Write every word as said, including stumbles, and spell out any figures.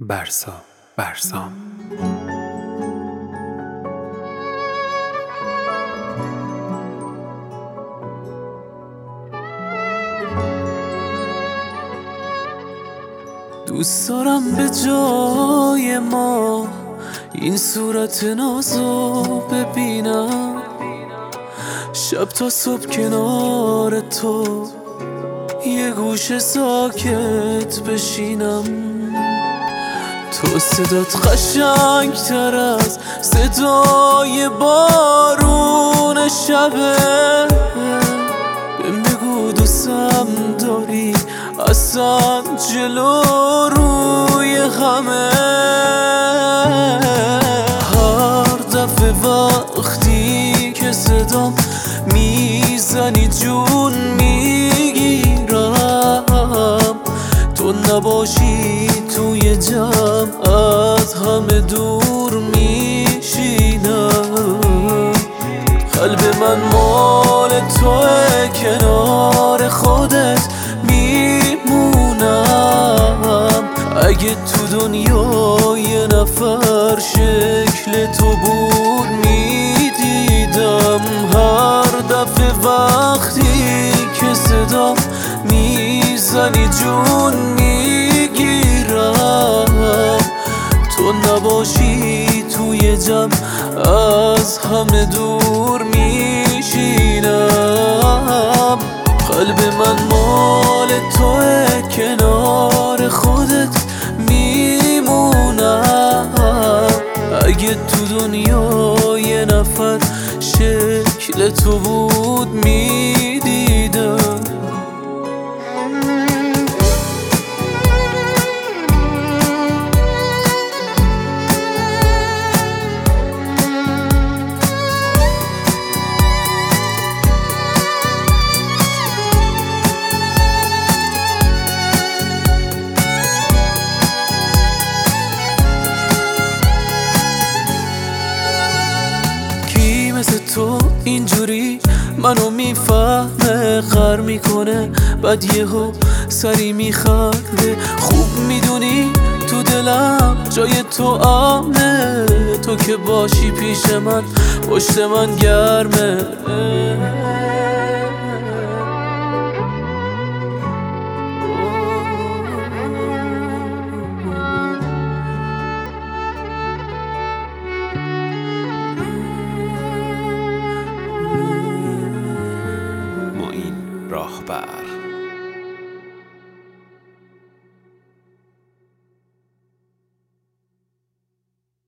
برسا برسام. دوست دارم به جای ما این صورت نازو ببینم، شب تا صبح کنار تو یه گوشه ساکت بشینم. تو صدات قشنگ تر از صدای بارون شبه، بهم بگو دوستم داری اصلا جلو روی همه. هر دفعه وقتی که صدام میزنی جون میگیرم، تو نباشی توی جمع از همه دور میشینم. قلب من مال توه، کنار خودت میمونم. اگه تو دنیا یه نفر شکل تو بود میدیدم. هر دفعه وقتی که صدام میزنی جون میگیرم، تو نباشی توی جمع از همه دور میشینم. قلب من مال توه، کنار خودت میمونم. اگه تو دنیا یه نفر شکل تو بود میدیدم. مثل تو اینجوری منو میفهمه، غر میکنه بعد یهو سری میخنده. خوب میدونی تو دلم جای تو امنه، تو که باشی پیش من پشت من گرمه.